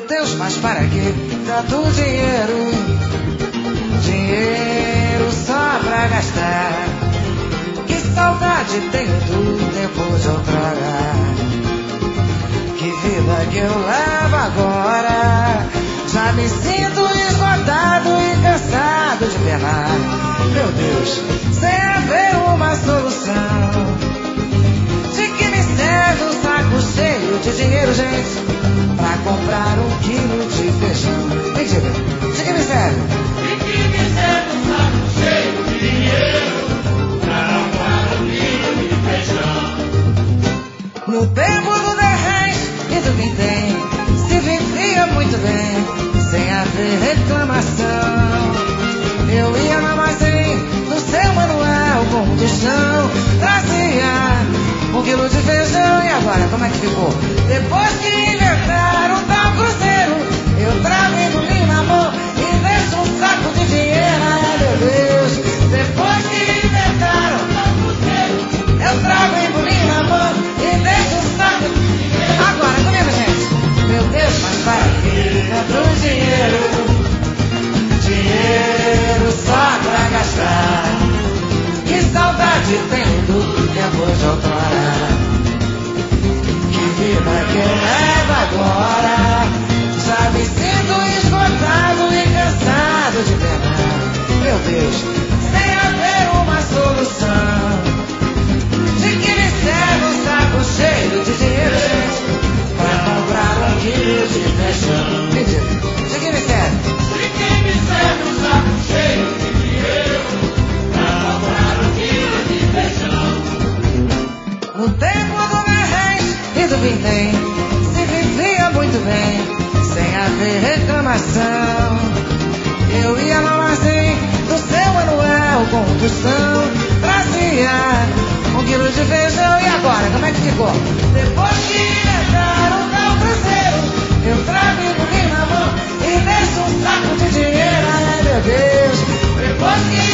Deus, mas para que tanto dinheiro? Dinheiro só pra gastar. Que saudade tenho do tempo de outrora. Que vida que eu levo agora. Já me sinto esgotado e cansado de penar. Meu Deus, sem haver uma solução. De que me serve um saco cheio de dinheiro, gente, pra comprar 1 quilo de feijão? Me diga, de que me serve? De que me serve um saco cheio de dinheiro pra comprar 1 quilo de feijão? No tempo do 10 reais e do vintém se vivia muito bem, sem haver reclamação. Eu ia no armazém do seu Manuel com do chão, trazia 1 quilo de feijão. E agora, como é que ficou? Depois que inventaram o tal cruzeiro, eu trago embolim na mão e deixo um saco de dinheiro. Ai, meu Deus, depois que inventaram o tal cruzeiro, eu trago embolim na mão e deixo um saco de dinheiro. Agora, comigo, gente. Meu Deus, mas para que tanto dinheiro? Dinheiro só pra gastar. Que saudade tenho do tempo de outrora. Que vida que eu levo agora. Já me sinto esgotado e cansado de penar. Meu Deus, sem haver uma solução. De que me serve um saco cheio de dinheiro, gente, pra comprar 1 quilo de feijão? Me diga, de que me serve? De que me serve um saco cheio de dinheiro pra comprar 1 quilo de feijão? No tempo do 10 reais e do vintém se vivia muito bem, sem haver reclamação. Eu ia no armazém do seu Manuel com condução, trazia 1 quilo de feijão. E agora, como é que ficou? Depois que inventaram o tal cruzeiro, eu trago embolim na mão e deixo um saco de dinheiro. Ai, meu Deus, depois que